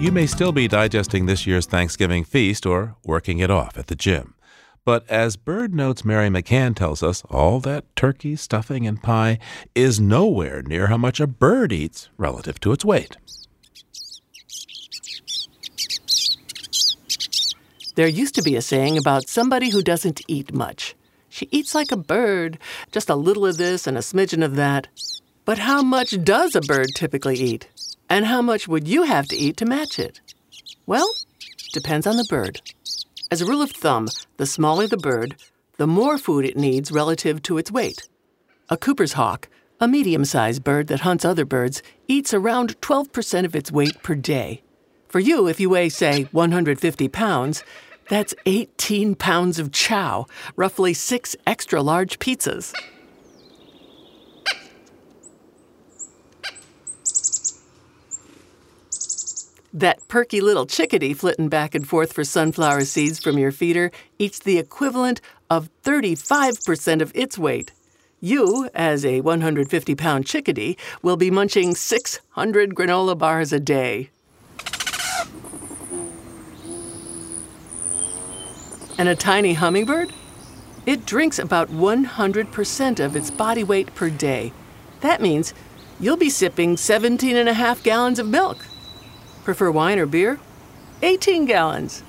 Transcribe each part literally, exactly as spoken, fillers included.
You may still be digesting this year's Thanksgiving feast or working it off at the gym. But as Bird Notes Mary McCann tells us, all that turkey, stuffing, and pie is nowhere near how much a bird eats relative to its weight. There used to be a saying about somebody who doesn't eat much. She eats like a bird, just a little of this and a smidgen of that. But how much does a bird typically eat? And how much would you have to eat to match it? Well, depends on the bird. As a rule of thumb, the smaller the bird, the more food it needs relative to its weight. A Cooper's hawk, a medium-sized bird that hunts other birds, eats around twelve percent of its weight per day. For you, if you weigh, say, one hundred fifty pounds, that's eighteen pounds of chow, roughly six extra-large pizzas. That perky little chickadee flitting back and forth for sunflower seeds from your feeder eats the equivalent of thirty-five percent of its weight. You, as a one hundred fifty pound chickadee, will be munching six hundred granola bars a day. And a tiny hummingbird? It drinks about one hundred percent of its body weight per day. That means you'll be sipping seventeen and a half gallons of milk. Prefer wine or beer? eighteen gallons.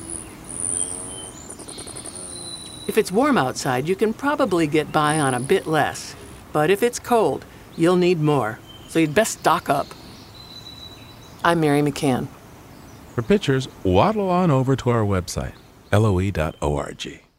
If it's warm outside, you can probably get by on a bit less. But if it's cold, you'll need more. So you'd best stock up. I'm Mary McCann. For pictures, waddle on over to our website, L O E dot org.